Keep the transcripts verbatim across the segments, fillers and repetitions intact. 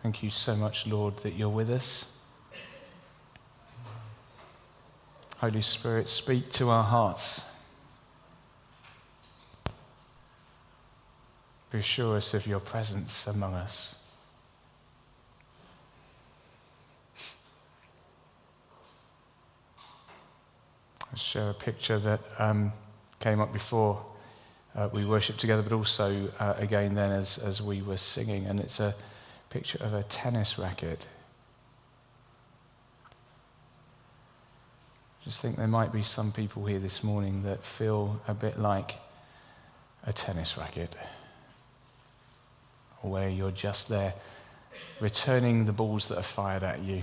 Thank you so much, Lord, that you're with us. Holy Spirit, speak to our hearts. Reassure us of your presence among us. I'll share a picture that um, came up before uh, we worshipped together, but also uh, again then as, as we were singing, and it's a picture of a tennis racket. Just think there might be some people here this morning that feel a bit like a tennis racket, where you're just there returning the balls that are fired at you.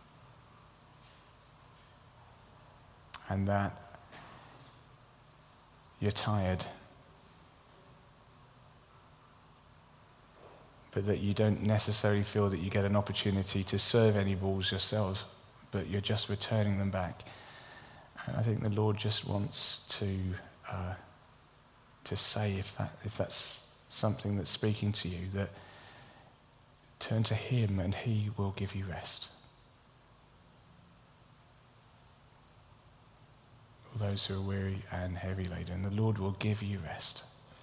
And that you're tired, but that you don't necessarily feel that you get an opportunity to serve any balls yourselves, but you're just returning them back. And I think the Lord just wants to uh, to say, if that if that's something that's speaking to you, that turn to him and he will give you rest. For those who are weary and heavy laden, the Lord will give you rest.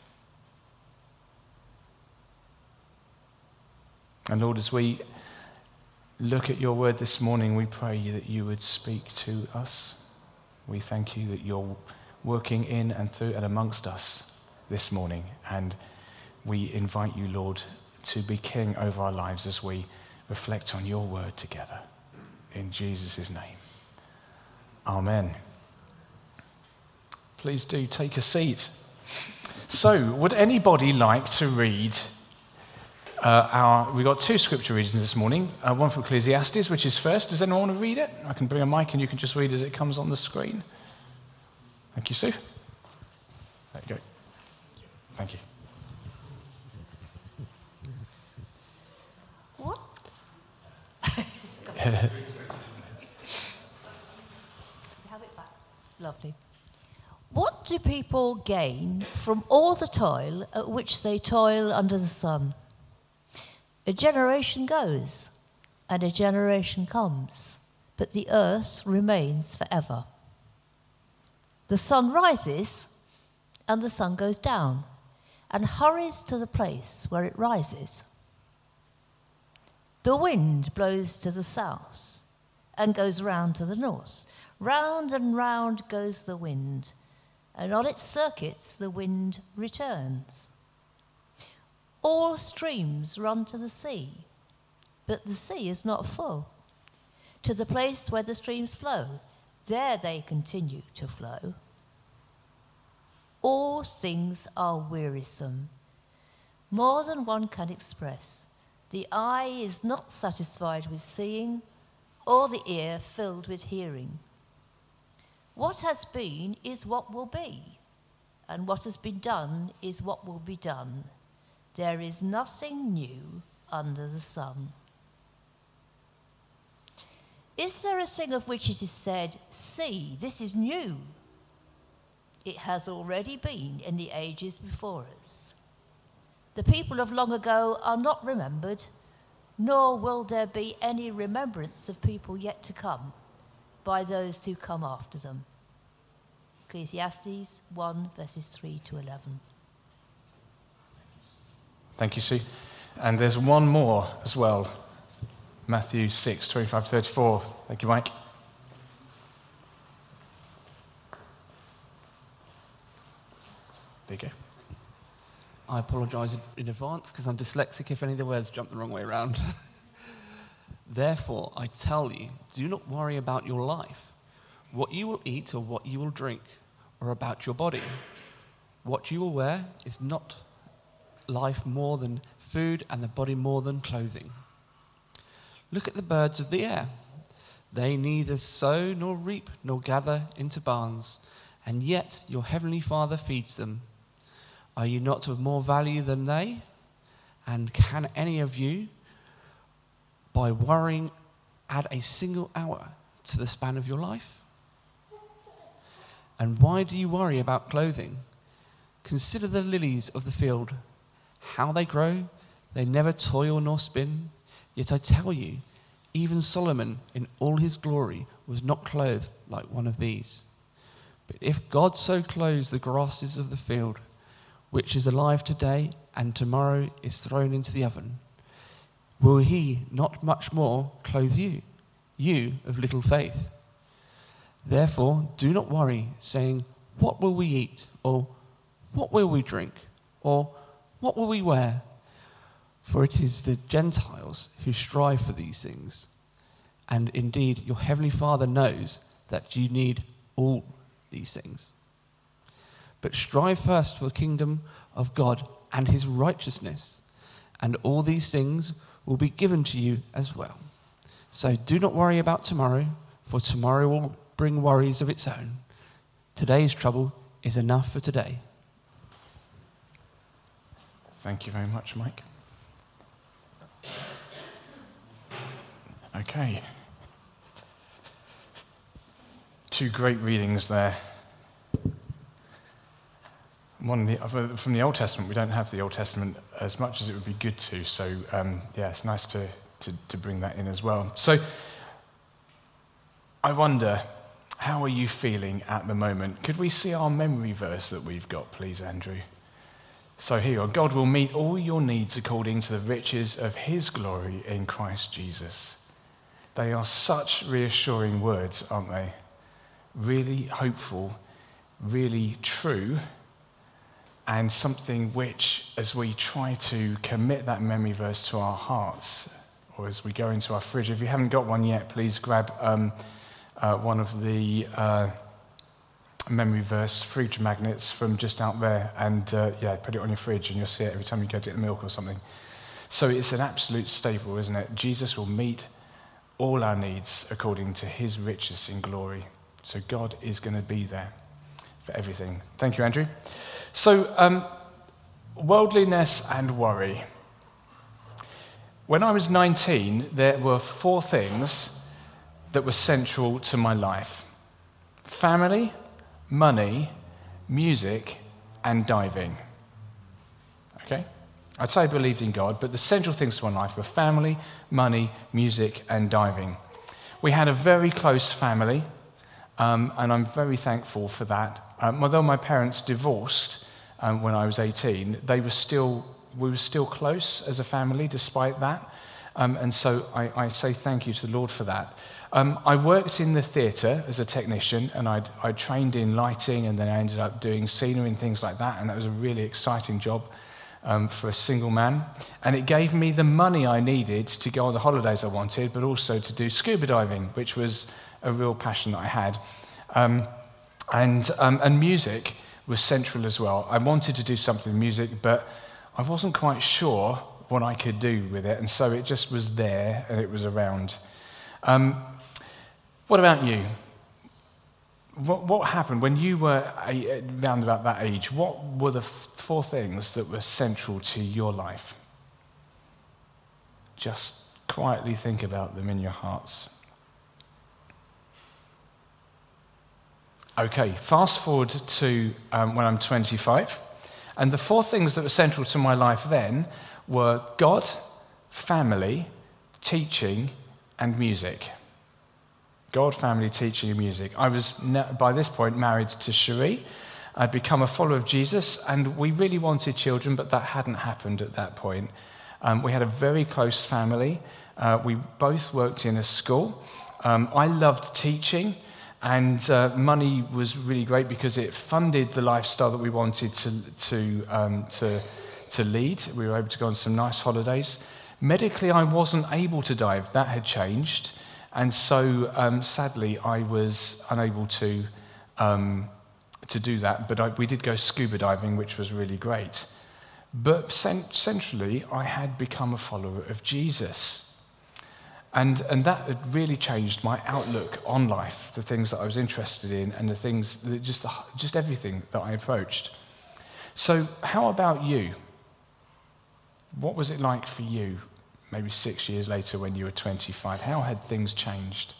And Lord, as we look at your word this morning, we pray that you would speak to us. We thank you that you're working in and through and amongst us this morning. And we invite you, Lord, to be king over our lives as we reflect on your word together. In Jesus' name. Amen. Please do take a seat. So, would anybody like to read uh, our, we've got two scripture readings this morning, uh, one from Ecclesiastes, which is first. Does anyone want to read it? I can bring a mic and you can just read as it comes on the screen. Thank you, Sue. There you go. Thank you. What? Have it back. Lovely. What do people gain from all the toil at which they toil under the sun? A generation goes, and a generation comes, but the earth remains forever. The sun rises, and the sun goes down, and hurries to the place where it rises. The wind blows to the south, and goes round to the north. Round and round goes the wind, and on its circuits the wind returns. All streams run to the sea, but the sea is not full. To the place where the streams flow, there they continue to flow. All things are wearisome, more than one can express. The eye is not satisfied with seeing, or the ear filled with hearing. What has been is what will be, and what has been done is what will be done. There is nothing new under the sun. Is there a thing of which it is said, "See, this is new"? It has already been in the ages before us. The people of long ago are not remembered, nor will there be any remembrance of people yet to come by those who come after them. Ecclesiastes one, verses three to eleven. Thank you, Sue. And there's one more as well. Matthew six, twenty-five to thirty-four. Thank you, Mike. There you go. I apologise in advance because I'm dyslexic if any of the words jump the wrong way around. Therefore, I tell you, do not worry about your life, what you will eat or what you will drink, or about your body. What you will wear is not life more than food, and the body more than clothing. Look at the birds of the air. They neither sow nor reap nor gather into barns, and yet your heavenly Father feeds them. Are you not of more value than they? And can any of you, by worrying, add a single hour to the span of your life? And why do you worry about clothing? Consider the lilies of the field, how they grow. They never toil nor spin. Yet I tell you, even Solomon in all his glory was not clothed like one of these. But if God so clothes the grasses of the field, which is alive today and tomorrow is thrown into the oven, will he not much more clothe you, you of little faith? Therefore, do not worry, saying, what will we eat? Or what will we drink? Or what will we wear? For it is the Gentiles who strive for these things. And indeed, your heavenly Father knows that you need all these things. But strive first for the kingdom of God and his righteousness, and all these things will be given to you as well. So do not worry about tomorrow, for tomorrow will bring worries of its own. Today's trouble is enough for today. Thank you very much, Mike. Okay. Two great readings there. One the, from the Old Testament. We don't have the Old Testament as much as it would be good to, so um, yeah, it's nice to, to, to bring that in as well. So I wonder, how are you feeling at the moment? Could we see our memory verse that we've got, please, Andrew? So here you are. God will meet all your needs according to the riches of his glory in Christ Jesus. They are such reassuring words, aren't they? Really hopeful, really true, and something which, as we try to commit that memory verse to our hearts, or as we go into our fridge, if you haven't got one yet, please grab um, uh, one of the uh, memory verse fridge magnets from just out there, and uh, yeah, put it on your fridge, and you'll see it every time you go to get the milk or something. So it's an absolute staple, isn't it? Jesus will meet all our needs according to his riches in glory. So God is going to be there for everything. Thank you, Andrew. So, um, worldliness and worry. When I was nineteen, there were four things that were central to my life: family, money, music, and diving. Okay? I'd say I believed in God, but the central things to my life were family, money, music, and diving. We had a very close family, um, and I'm very thankful for that. Um, although my parents divorced um, when I was eighteen, they were still we were still close as a family despite that, um, and so I, I say thank you to the Lord for that. Um, I worked in the theatre as a technician, and I'd, I trained in lighting, and then I ended up doing scenery and things like that, and that was a really exciting job um, for a single man. And it gave me the money I needed to go on the holidays I wanted, but also to do scuba diving, which was a real passion that I had. Um, and, um, and music was central as well. I wanted to do something with music, but I wasn't quite sure what I could do with it, and so it just was there, and it was around. Um, What about you? What, what happened when you were a, around about that age? What were the f- four things that were central to your life? Just quietly think about them in your hearts. Okay, fast forward to um, when I'm twenty-five. And the four things that were central to my life then were God, family, teaching, and music. God, family, teaching, and music. I was, by this point, married to Cherie. I'd become a follower of Jesus, and we really wanted children, but that hadn't happened at that point. Um, we had a very close family. Uh, we both worked in a school. Um, I loved teaching, and uh, money was really great because it funded the lifestyle that we wanted to, to, um, to, to lead. We were able to go on some nice holidays. Medically, I wasn't able to dive. That had changed. And so, um, sadly, I was unable to um, to do that. But I, we did go scuba diving, which was really great. But cent- centrally, I had become a follower of Jesus. And, and that had really changed my outlook on life, the things that I was interested in, and the things, that just, the, just everything that I approached. So how about you? What was it like for you? Maybe six years later when you were twenty-five, how had things changed?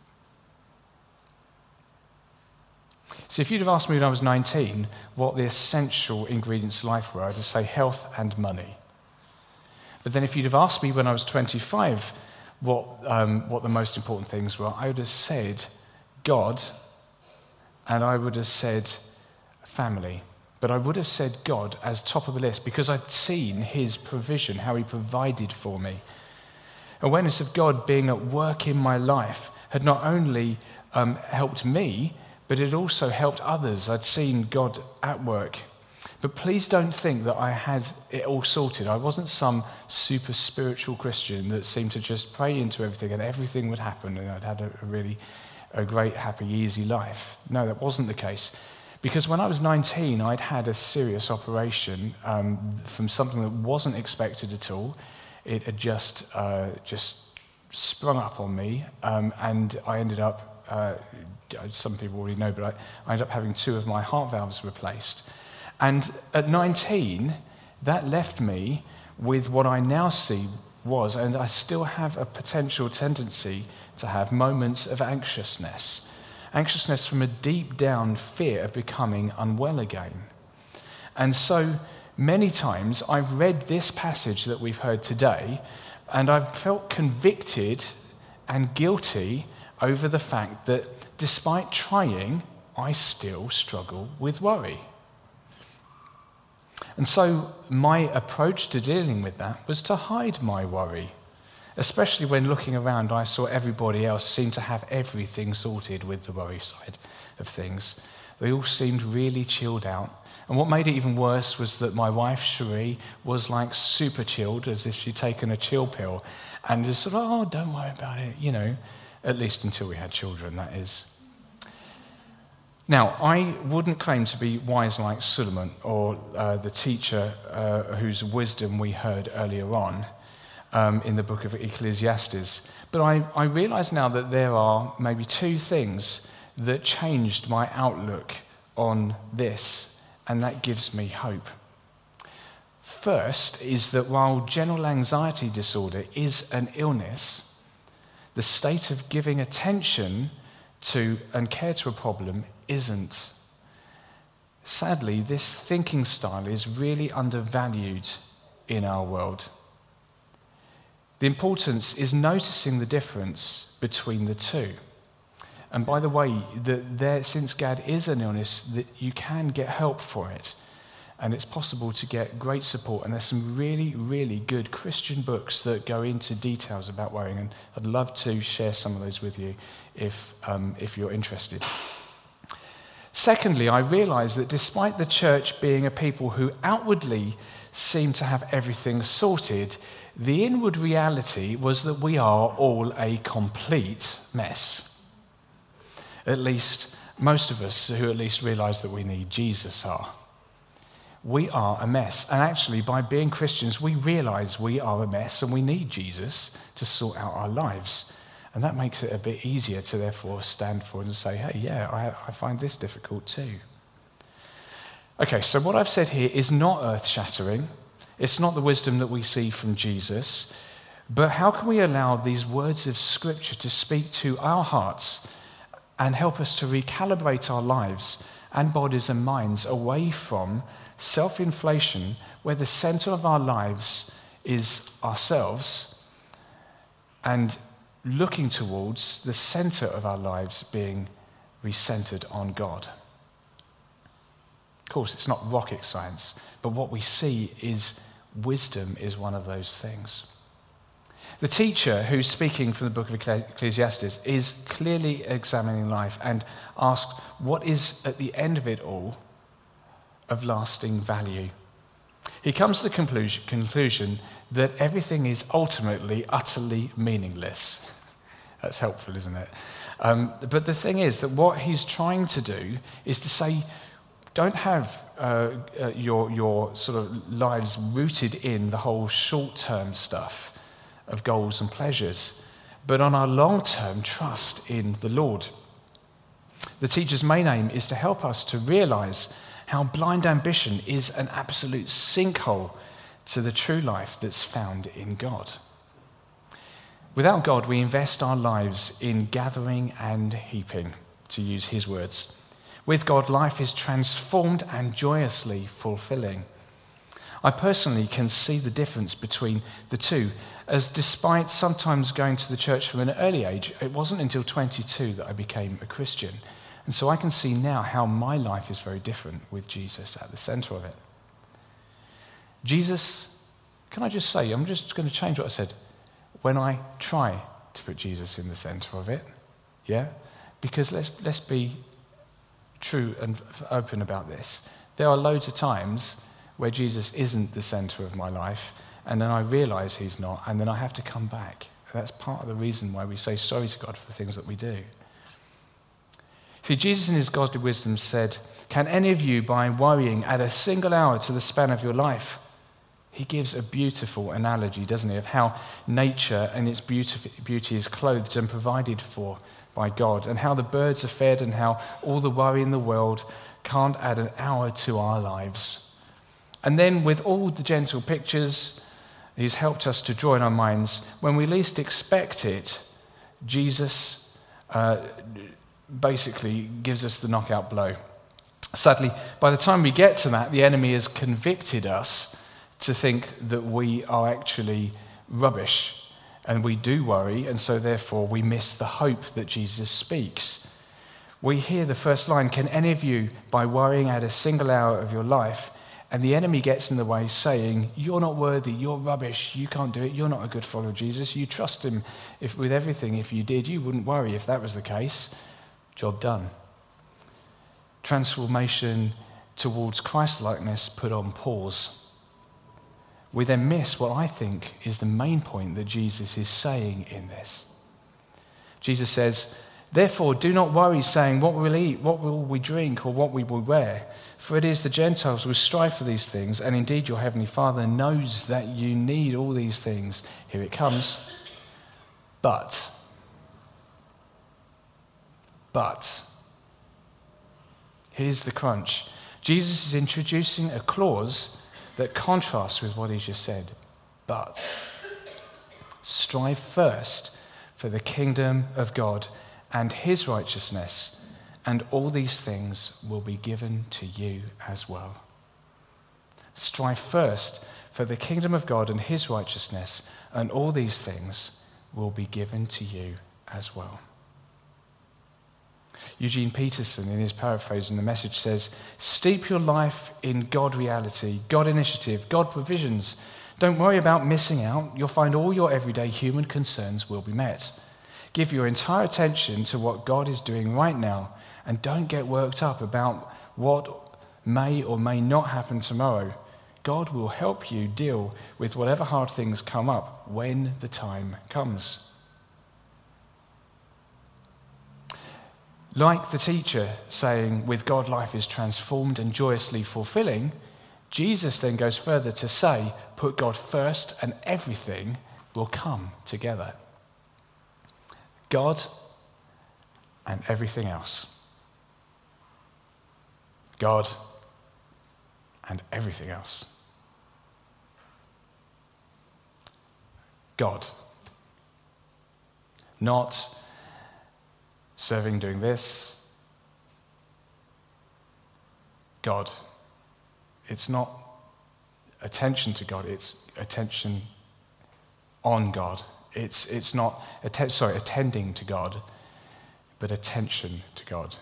So if you'd have asked me when I was nineteen what the essential ingredients of life were, I'd just say health and money. But then if you'd have asked me when I was twenty-five what, um, what the most important things were, I would have said God, and I would have said family. But I would have said God as top of the list because I'd seen his provision, how he provided for me. Awareness of God being at work in my life had not only um, helped me, but it also helped others. I'd seen God at work. But please don't think that I had it all sorted. I wasn't some super spiritual Christian that seemed to just pray into everything and everything would happen and I'd had a, a really a great, happy, easy life. No, that wasn't the case. Because when I was nineteen, I'd had a serious operation um, from something that wasn't expected at all. It had just uh, just sprung up on me, um, and I ended up, uh, some people already know, but I, I ended up having two of my heart valves replaced. And at nineteen, that left me with what I now see was, and I still have a potential tendency to have moments of anxiousness. Anxiousness from a deep down fear of becoming unwell again. And so many times I've read this passage that we've heard today, and I've felt convicted and guilty over the fact that despite trying, I still struggle with worry. And so my approach to dealing with that was to hide my worry. Especially when looking around, I saw everybody else seem to have everything sorted with the worry side of things. They all seemed really chilled out. And what made it even worse was that my wife, Cherie, was like super chilled, as if she'd taken a chill pill. And just sort of, oh, don't worry about it, you know, at least until we had children, that is. Now, I wouldn't claim to be wise like Solomon or uh, the teacher uh, whose wisdom we heard earlier on. Um, in the book of Ecclesiastes. But I, I realize now that there are maybe two things that changed my outlook on this, and that gives me hope. First is that while general anxiety disorder is an illness, the state of giving attention to and care to a problem isn't. Sadly, this thinking style is really undervalued in our world. The importance is noticing the difference between the two. And by the way, that there, since G A D is an illness, that you can get help for it. And it's possible to get great support. And there's some really, really good Christian books that go into details about worrying. And I'd love to share some of those with you if, um, if you're interested. Secondly, I realize that despite the church being a people who outwardly seem to have everything sorted, the inward reality was that we are all a complete mess. At least most of us who at least realize that we need Jesus are. We are a mess. And actually, by being Christians, we realize we are a mess and we need Jesus to sort out our lives. And that makes it a bit easier to therefore stand forward and say, hey, yeah, I, I find this difficult too. Okay, so what I've said here is not earth-shattering. It's not the wisdom that we see from Jesus, but how can we allow these words of Scripture to speak to our hearts and help us to recalibrate our lives and bodies and minds away from self-inflation, where the center of our lives is ourselves, and looking towards the center of our lives being recentered on God. Of course, it's not rocket science, but what we see is wisdom is one of those things. The teacher who's speaking from the book of Ecclesiastes is clearly examining life and asks what is at the end of it all of lasting value. He comes to the conclusion, conclusion that everything is ultimately utterly meaningless. That's helpful, isn't it? Um, but the thing is that what he's trying to do is to say, don't have uh, uh, your, your sort of lives rooted in the whole short-term stuff of goals and pleasures, but on our long-term trust in the Lord. The teacher's main aim is to help us to realize how blind ambition is an absolute sinkhole to the true life that's found in God. Without God, we invest our lives in gathering and heaping, to use his words. With God, life is transformed and joyously fulfilling. I personally can see the difference between the two, as despite sometimes going to the church from an early age, it wasn't until twenty-two that I became a Christian. And so I can see now how my life is very different with Jesus at the center of it. Jesus, can I just say, I'm just going to change what I said. When I try to put Jesus in the center of it, yeah? Because let's let's be true and open about this. There are loads of times where Jesus isn't the center of my life, and then I realize he's not, and then I have to come back. That's part of the reason why we say sorry to God for the things that we do. See, Jesus in his godly wisdom said, "Can any of you, by worrying, add a single hour to the span of your life?" He gives a beautiful analogy, doesn't he, of how nature and its beauty is clothed and provided for by God, and how the birds are fed, and how all the worry in the world can't add an hour to our lives. And then with all the gentle pictures he's helped us to draw in our minds, when we least expect it, Jesus uh, basically gives us the knockout blow. Sadly, by the time we get to that, the enemy has convicted us to think that we are actually rubbish, and we do worry, and so therefore we miss the hope that Jesus speaks. We hear the first line, "Can any of you, by worrying, add a single hour of your life?" And the enemy gets in the way saying, "You're not worthy, you're rubbish, you can't do it, you're not a good follower of Jesus, you trust him if, with everything. If you did, you wouldn't worry if that was the case." Job done. Transformation towards Christ-likeness put on pause. We then miss what I think is the main point that Jesus is saying in this. Jesus says, "Therefore do not worry, saying, what will we eat, what will we drink, or what we will wear? For it is the Gentiles who strive for these things, and indeed your heavenly Father knows that you need all these things." Here it comes. But, but, here's the crunch. Jesus is introducing a clause that contrasts with what he just said. But, strive first for the kingdom of God and his righteousness, and all these things will be given to you as well. Strive first for the kingdom of God and his righteousness, and all these things will be given to you as well. Eugene Peterson, in his paraphrase in the Message, says, "Steep your life in God reality, God initiative, God provisions. Don't worry about missing out. You'll find all your everyday human concerns will be met. Give your entire attention to what God is doing right now, and don't get worked up about what may or may not happen tomorrow. God will help you deal with whatever hard things come up when the time comes." Like the teacher saying, with God life is transformed and joyously fulfilling, Jesus then goes further to say, put God first and everything will come together. God and everything else. God and everything else. God. Not serving, doing this. God. It's not attention to God, it's attention on God. It's it's not atten- sorry, attending to God, but attention to God.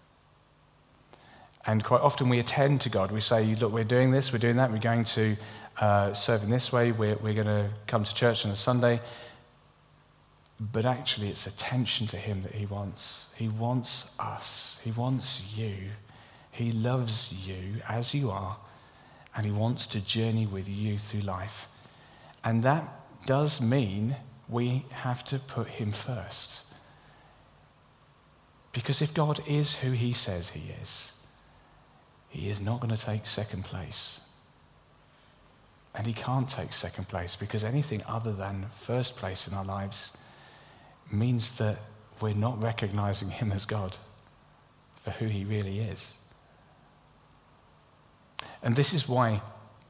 And quite often we attend to God. We say, look, we're doing this, we're doing that, we're going to uh, serve in this way, we're, we're going to come to church on a Sunday. But actually it's attention to him that he wants. He wants us. He wants you. He loves you as you are, and he wants to journey with you through life. And that does mean we have to put him first. Because if God is who he says he is, he is not going to take second place. And he can't take second place, because anything other than first place in our lives means that we're not recognizing him as God for who he really is. And this is why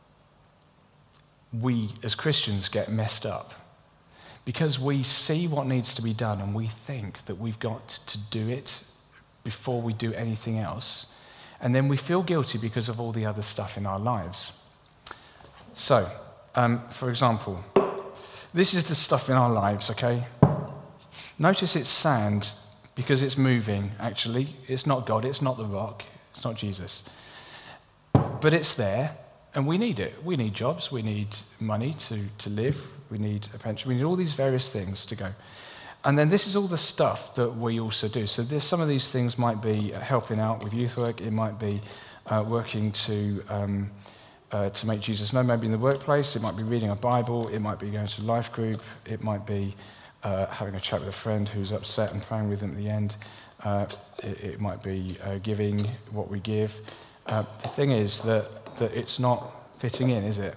we as Christians get messed up. Because we see what needs to be done and we think that we've got to do it before we do anything else. And then we feel guilty because of all the other stuff in our lives. So, um, for example, this is the stuff in our lives, okay? Notice it's sand because it's moving, actually. It's not God, it's not the rock, it's not Jesus. But it's there, and we need it. We need jobs, we need money to, to live, we need a pension, we need all these various things to go. And then this is all the stuff that we also do. So there's, some of these things might be helping out with youth work, it might be uh, working to um, uh, to make Jesus known, maybe in the workplace, it might be reading a Bible, it might be going to a life group, it might be uh, having a chat with a friend who's upset and praying with them at the end, uh, it, it might be uh, giving what we give. Uh, the thing is that, that it's not fitting in, is it?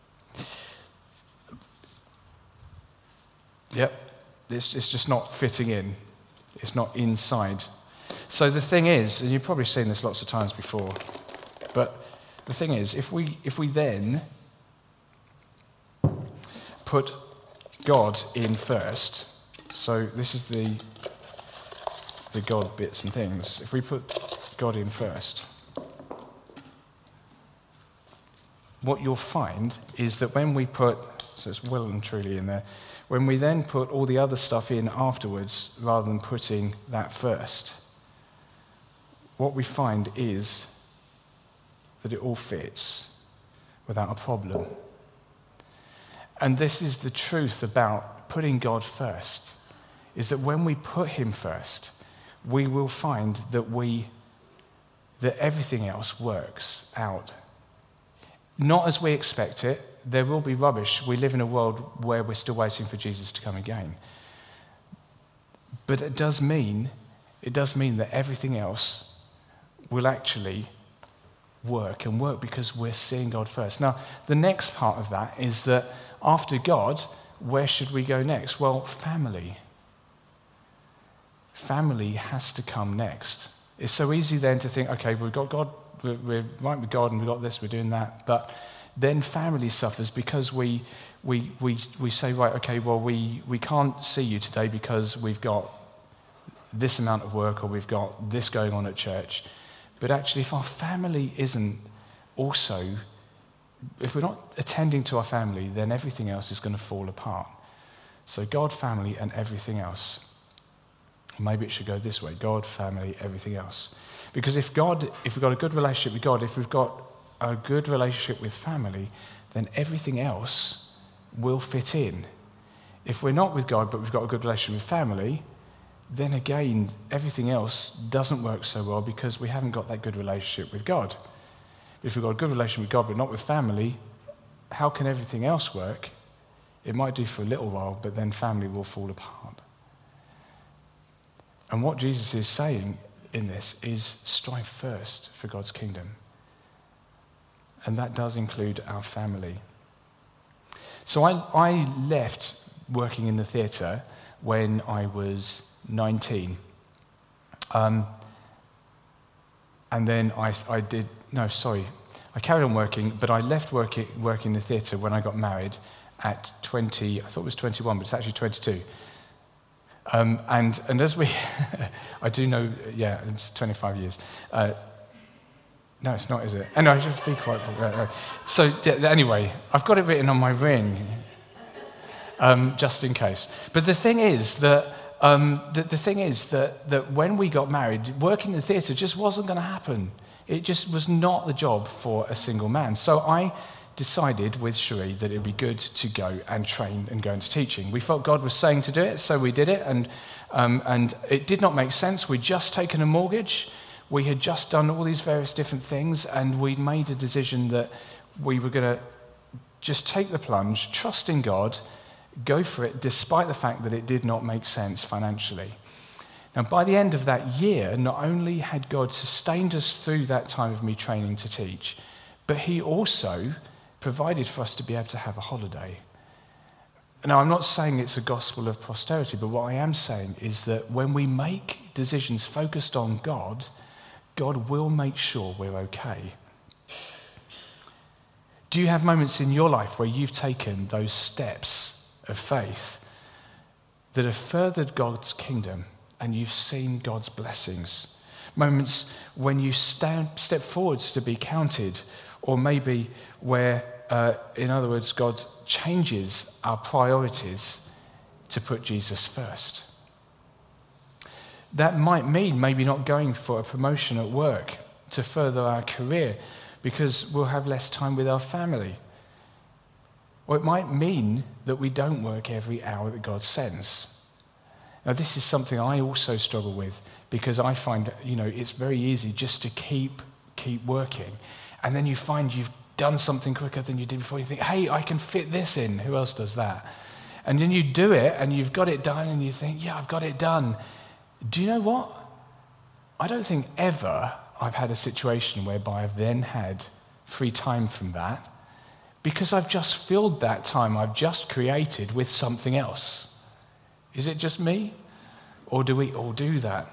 Yep. It's, it's just not fitting in. It's not inside. So the thing is, and you've probably seen this lots of times before, but the thing is, if we if we then put God in first, so this is the the God bits and things. If we put God in first, what you'll find is that when we put, so it's well and truly in there, when we then put all the other stuff in afterwards, rather than putting that first, what we find is that it all fits without a problem. And this is the truth about putting God first, is that when we put him first, we will find that we, that everything else works out. Not as we expect it. There will be rubbish. We live in a world where we're still waiting for Jesus to come again. But it does mean, it does mean that everything else will actually work and work because we're seeing God first. Now, the next part of that is that after God, where should we go next? Well, family. Family has to come next. It's so easy then to think, okay, we've got God, we're, we're right with God and we've got this, we're doing that, but then family suffers because we we we we say, right, okay, well, we, we can't see you today because we've got this amount of work or we've got this going on at church. But actually, if our family isn't also, if we're not attending to our family, then everything else is going to fall apart. So God, family, and everything else. Maybe it should go this way: God, family, everything else. Because if God, if we've got a good relationship with God, if we've got a good relationship with family, then everything else will fit in. If we're not with God, but we've got a good relationship with family, then again, everything else doesn't work so well because we haven't got that good relationship with God. If we've got a good relationship with God, but not with family, how can everything else work? It might do for a little while, but then family will fall apart. And what Jesus is saying in this is strive first for God's kingdom. And that does include our family. So I, I left working in the theatre when I was nineteen. Um, and then I, I did, no, sorry, I carried on working, but I left working, working in the theatre when I got married at twenty, I thought it was twenty-one, but it's actually twenty-two. Um, and, and as we, I do know, yeah, it's twenty-five years. Uh, No, it's not, is it? And I should be quite. So anyway, I've got it written on my ring, um, just in case. But the thing is that um, the, the thing is that that when we got married, working in the theatre just wasn't going to happen. It just was not the job for a single man. So I decided with Cherie that it would be good to go and train and go into teaching. We felt God was saying to do it, so we did it, and um, and it did not make sense. We'd just taken a mortgage. We had just done all these various different things, and we'd made a decision that we were going to just take the plunge, trust in God, go for it, despite the fact that it did not make sense financially. Now, by the end of that year, not only had God sustained us through that time of me training to teach, but he also provided for us to be able to have a holiday. Now, I'm not saying it's a gospel of prosperity, but what I am saying is that when we make decisions focused on God, God will make sure we're okay. Do you have moments in your life where you've taken those steps of faith that have furthered God's kingdom and you've seen God's blessings? Moments when you stand, step forwards to be counted, or maybe where uh, in other words, God changes our priorities to put Jesus first. That might mean maybe not going for a promotion at work to further our career because we'll have less time with our family. Or it might mean that we don't work every hour that God sends. Now, this is something I also struggle with because I find, you know, it's very easy just to keep, keep working. And then you find you've done something quicker than you did before. You think, hey, I can fit this in. Who else does that? And then you do it and you've got it done and you think, yeah, I've got it done. Do you know what? I don't think ever I've had a situation whereby I've then had free time from that because I've just filled that time I've just created with something else. Is it just me? Or do we all do that?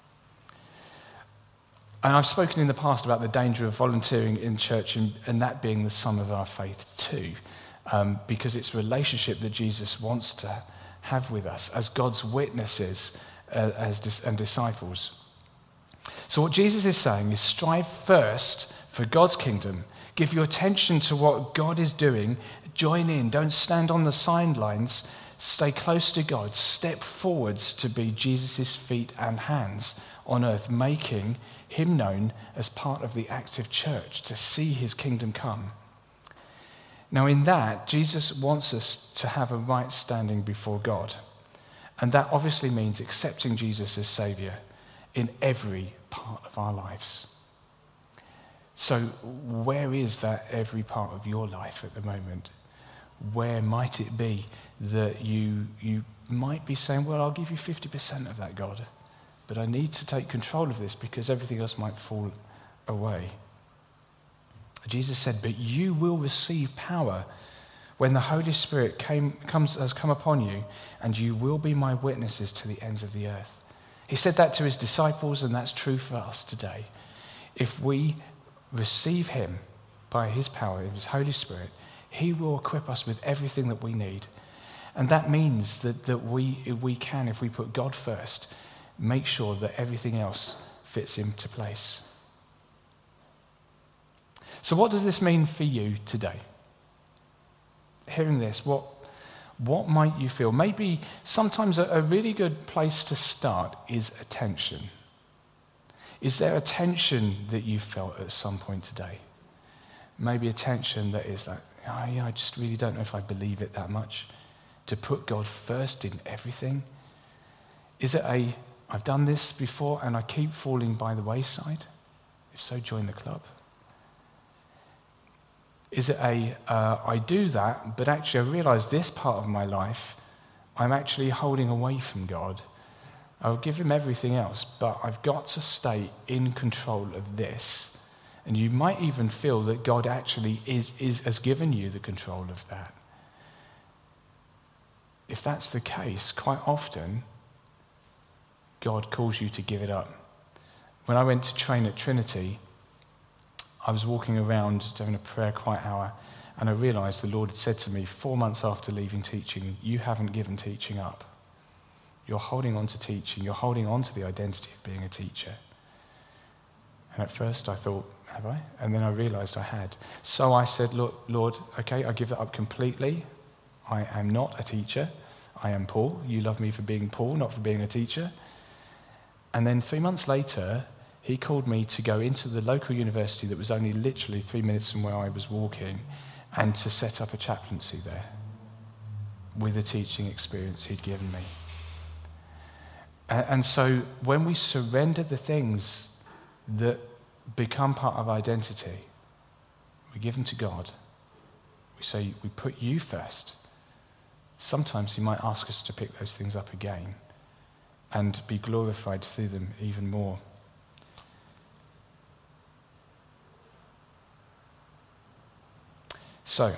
And I've spoken in the past about the danger of volunteering in church and, and that being the sum of our faith too, um, because it's a relationship that Jesus wants to have with us as God's witnesses uh, as dis- and disciples. So what Jesus is saying is strive first for God's kingdom. Give your attention to what God is doing. Join in. Don't stand on the sidelines. Stay close to God. Step forwards to be Jesus' feet and hands on earth, making him known as part of the active church to see his kingdom come. Now in that, Jesus wants us to have a right standing before God. And that obviously means accepting Jesus as Savior in every part of our lives. So where is that every part of your life at the moment? Where might it be that you you might be saying, well, I'll give you fifty percent of that, God, but I need to take control of this because everything else might fall away. Jesus said, but you will receive power when the Holy Spirit came, comes, has come upon you, and you will be my witnesses to the ends of the earth. He said that to his disciples, and that's true for us today. If we receive him by his power, his Holy Spirit, he will equip us with everything that we need. And that means that, that we, we can, if we put God first, make sure that everything else fits into place. So what does this mean for you today? Hearing this, what, what might you feel? Maybe sometimes a, a really good place to start is attention. Is there a tension that you felt at some point today? Maybe a tension that is like, oh, yeah, I just really don't know if I believe it that much. To put God first in everything? Is it a, I've done this before and I keep falling by the wayside? If so, join the club. Is it a, uh, I do that, but actually I realize this part of my life, I'm actually holding away from God. I'll give him everything else, but I've got to stay in control of this. And you might even feel that God actually is, is has given you the control of that. If that's the case, quite often, God calls you to give it up. When I went to train at Trinity, I was walking around having a prayer quiet hour, and I realized the Lord had said to me four months after leaving teaching, you haven't given teaching up. You're holding on to teaching. You're holding on to the identity of being a teacher. And at first I thought, have I? And then I realized I had. So I said, look, Lord, okay, I give that up completely. I am not a teacher. I am Paul. You love me for being Paul, not for being a teacher. And then three months later, he called me to go into the local university that was only literally three minutes from where I was walking and to set up a chaplaincy there with the teaching experience he'd given me. And so when we surrender the things that become part of identity, we give them to God. We say, we put you first. Sometimes he might ask us to pick those things up again and be glorified through them even more. So,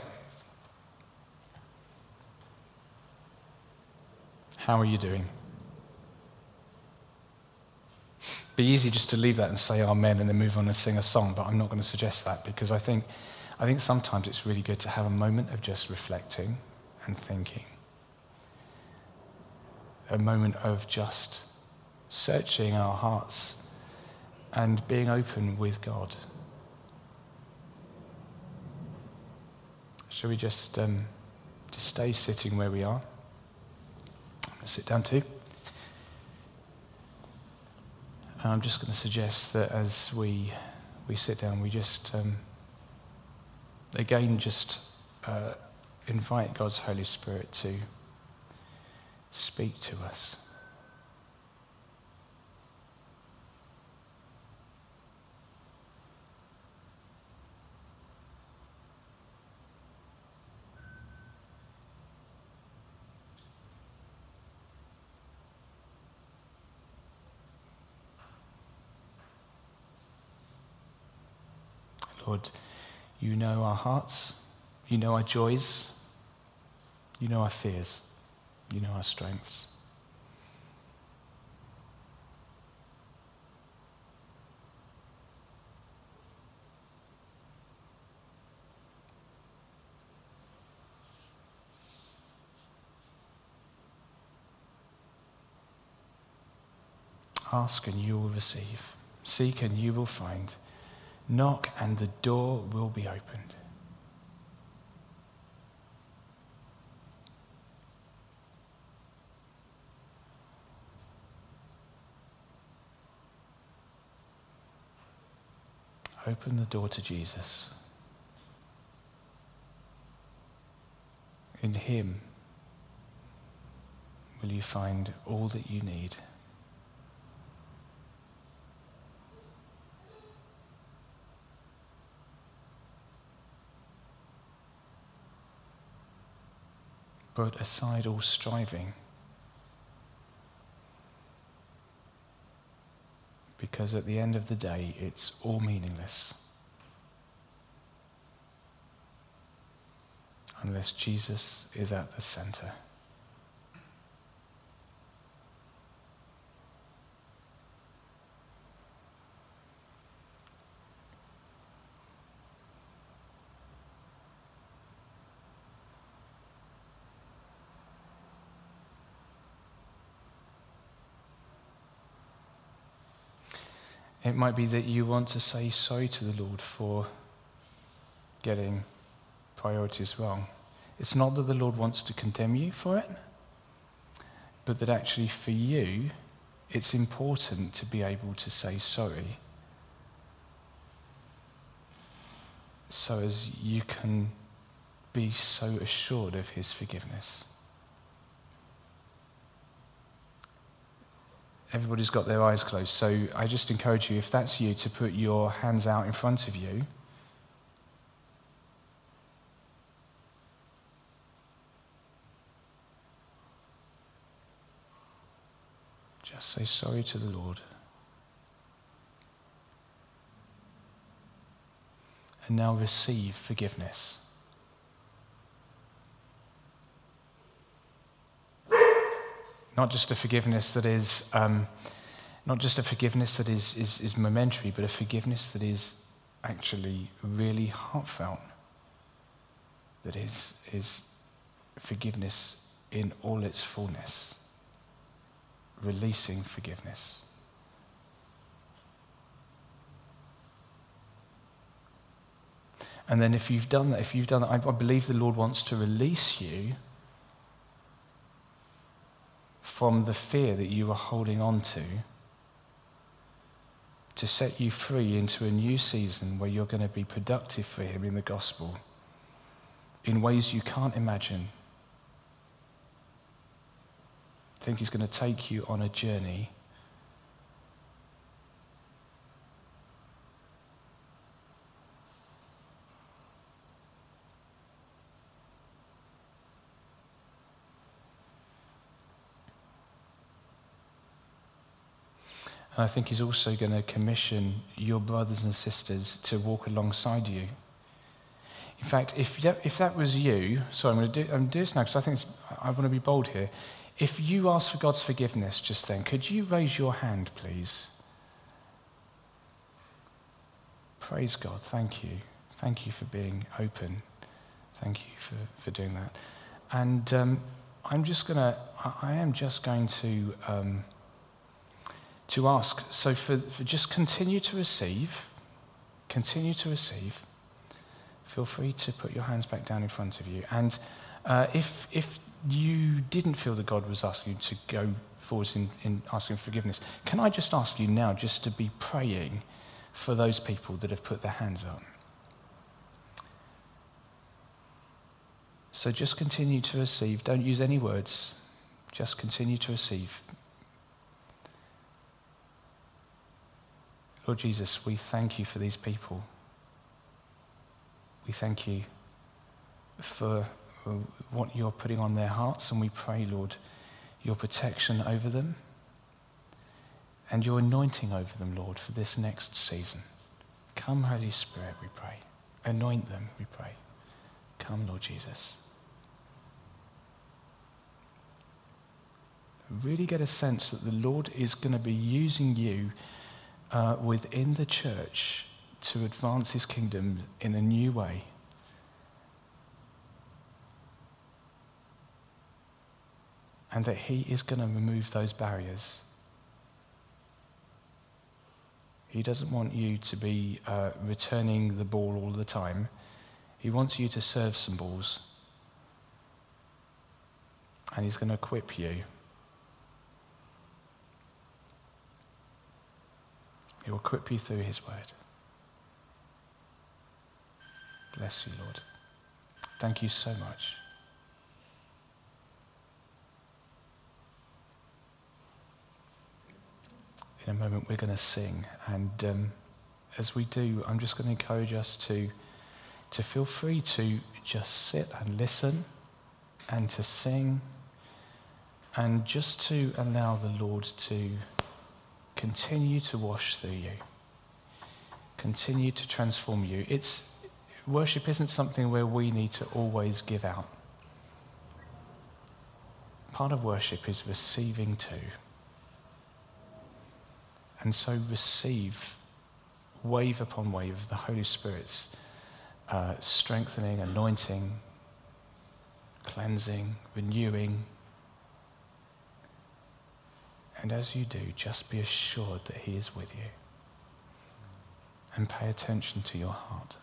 how are you doing? It'd be easy just to leave that and say amen and then move on and sing a song, but I'm not going to suggest that because I think, I think sometimes it's really good to have a moment of just reflecting and thinking. A moment of just searching our hearts and being open with God. shall we just, um, just stay sitting where we are? Sit down too. And I'm just going to suggest that as we we sit down, we just, um, again, just uh, invite God's Holy Spirit to speak to us. Lord, you know our hearts, you know our joys, you know our fears, you know our strengths. Ask and you will receive. Seek and you will find. Knock and the door will be opened. Open the door to Jesus. In him will you find all that you need. Put aside all striving, because at the end of the day, it's all meaningless unless Jesus is at the center. It might be that you want to say sorry to the Lord for getting priorities wrong. It's not that the Lord wants to condemn you for it, but that actually for you, it's important to be able to say sorry so as you can be so assured of his forgiveness. Everybody's got their eyes closed, so I just encourage you, if that's you, to put your hands out in front of you. Just say sorry to the Lord. And now receive forgiveness. Not just a forgiveness that is, um, not just a forgiveness that is, is, is momentary, but a forgiveness that is actually really heartfelt. That is, is forgiveness in all its fullness. Releasing forgiveness. And then if you've done that, if you've done that, I, I believe the Lord wants to release you from the fear that you are holding on to, to set you free into a new season where you're going to be productive for him in the gospel in ways you can't imagine. I think he's going to take you on a journey And I think he's also going to commission your brothers and sisters to walk alongside you. In fact, if that, if that was you, sorry, I'm going to do, I'm do this now because I think it's, I want to be bold here. If you ask for God's forgiveness just then, could you raise your hand, please? Praise God. Thank you. Thank you for being open. Thank you for, for doing that. And um, I'm just going to, I am just going to... Um, to ask, so for, for just continue to receive, continue to receive, feel free to put your hands back down in front of you. And uh, if if you didn't feel that God was asking you to go forwards in, in asking forgiveness, can I just ask you now just to be praying for those people that have put their hands up? So just continue to receive. Don't use any words. Just continue to receive. Lord Jesus, we thank you for these people. We thank you for what you're putting on their hearts, and we pray, Lord, your protection over them and your anointing over them, Lord, for this next season. Come, Holy Spirit, we pray. Anoint them, we pray. Come, Lord Jesus. Really get a sense that the Lord is going to be using you uh, within the church to advance his kingdom in a new way. And that he is going to remove those barriers. He doesn't want you to be uh, returning the ball all the time. He wants you to serve some balls. And he's going to equip you. He will equip you through his word. Bless you, Lord. Thank you so much. In a moment we're going to sing, and um, as we do, I'm just going to encourage us to to feel free to just sit and listen and to sing and just to allow the Lord to continue to wash through you, continue to transform you. It's worship isn't something where we need to always give out. Part of worship is receiving too. And so receive wave upon wave of the Holy Spirit's uh, strengthening, anointing, cleansing, renewing. And as you do, just be assured that he is with you. And pay attention to your heart.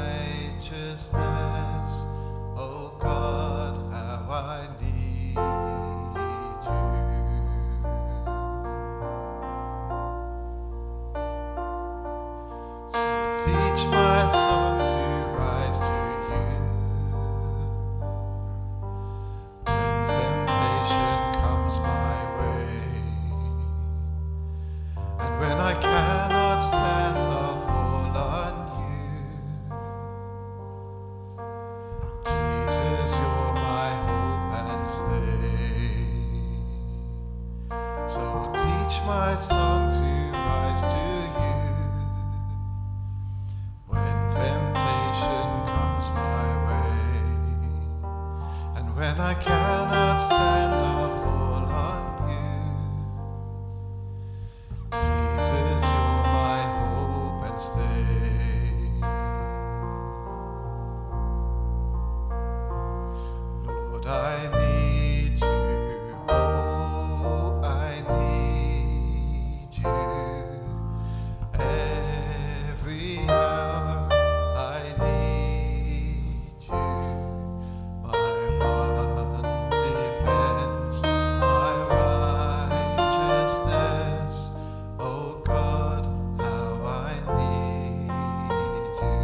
I need teach my song to rise to you. When temptation comes my way, and when I cannot stand, I'll fall on you. Jesus, you're my hope and stay. So teach my song to rise to you. When temptation comes my way, and when I cannot stand, I'll fall on you. Jesus, you're my hope and stay. Lord, I need you. Oh, I need you. Every hour I need you. My one defense, my righteousness. Oh God, how I need you.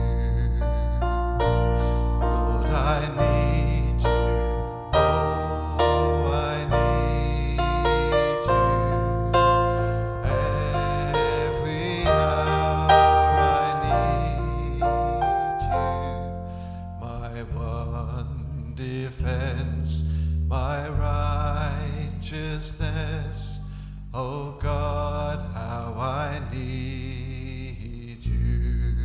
Lord, I need you. Oh, I need you. Every hour I need you. My one defense, my righteousness. Oh God, how I need you.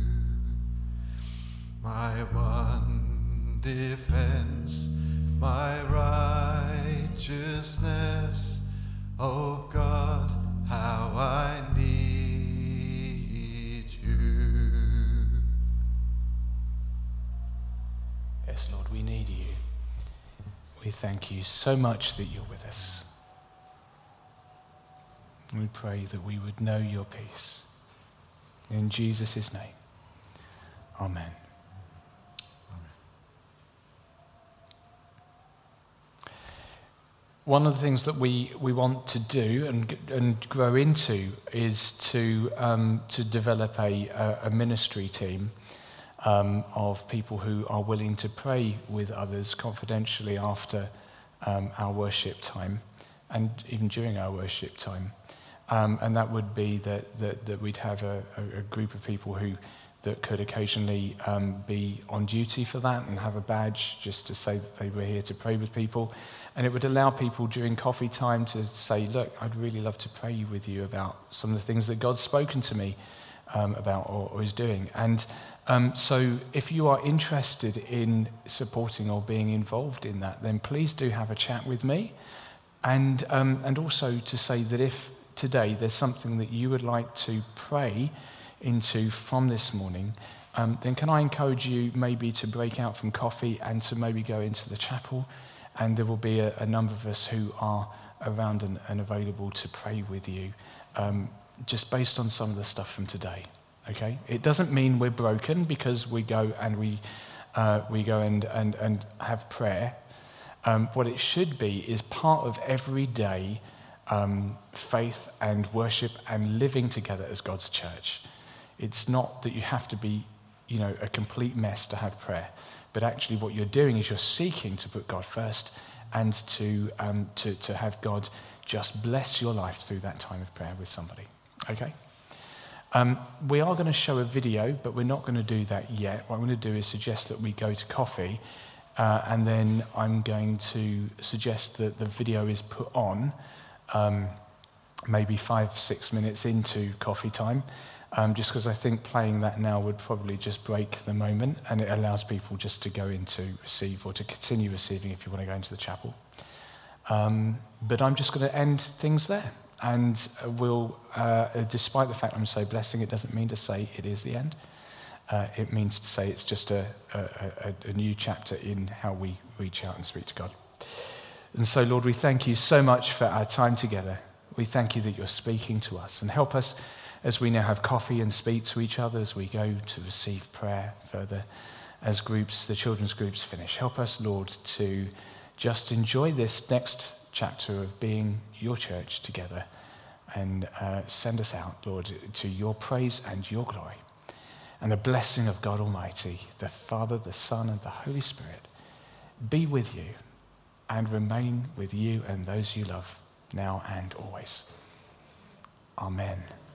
My one defense, my righteousness. Oh God, how I need you. Yes, Lord, we need you. We thank you so much that you're with us. And we pray that we would know your peace. In Jesus' name, amen. One of the things that we, we want to do and and grow into is to um, to develop a, a, a ministry team um, of people who are willing to pray with others confidentially after um, our worship time and even during our worship time. Um, and that would be that, that, that we'd have a, a, a group of people who that could occasionally um, be on duty for that and have a badge just to say that they were here to pray with people. And it would allow people during coffee time to say, look, I'd really love to pray with you about some of the things that God's spoken to me um, about or, or is doing. And um, so if you are interested in supporting or being involved in that, then please do have a chat with me. And um, and also to say that if today there's something that you would like to pray into from this morning, um, then can I encourage you maybe to break out from coffee and to maybe go into the chapel, and there will be a, a number of us who are around and, and available to pray with you, um, just based on some of the stuff from today. Okay, it doesn't mean we're broken because we go and we uh, we go and and and have prayer. Um, what it should be is part of everyday um, faith and worship and living together as God's church. It's not that you have to be, you know, a complete mess to have prayer, but actually what you're doing is you're seeking to put God first and to um, to to have God just bless your life through that time of prayer with somebody. Okay. Um, we are going to show a video, but we're not going to do that yet. What I'm going to do is suggest that we go to coffee, uh, and then I'm going to suggest that the video is put on um, maybe five, six minutes into coffee time, um, just because I think playing that now would probably just break the moment, and it allows people just to go in to receive or to continue receiving if you want to go into the chapel. Um, but I'm just going to end things there. And we'll, uh, despite the fact I'm so blessing, it doesn't mean to say it is the end. Uh, it means to say it's just a, a, a, a new chapter in how we reach out and speak to God. And so, Lord, we thank you so much for our time together. We thank you that you're speaking to us, and help us as we now have coffee and speak to each other, as we go to receive prayer further, as groups, the children's groups finish. Help us, Lord, to just enjoy this next chapter of being your church together, and uh, send us out, Lord, to your praise and your glory. And the blessing of God Almighty, the Father, the Son, and the Holy Spirit, be with you and remain with you and those you love now and always. Amen.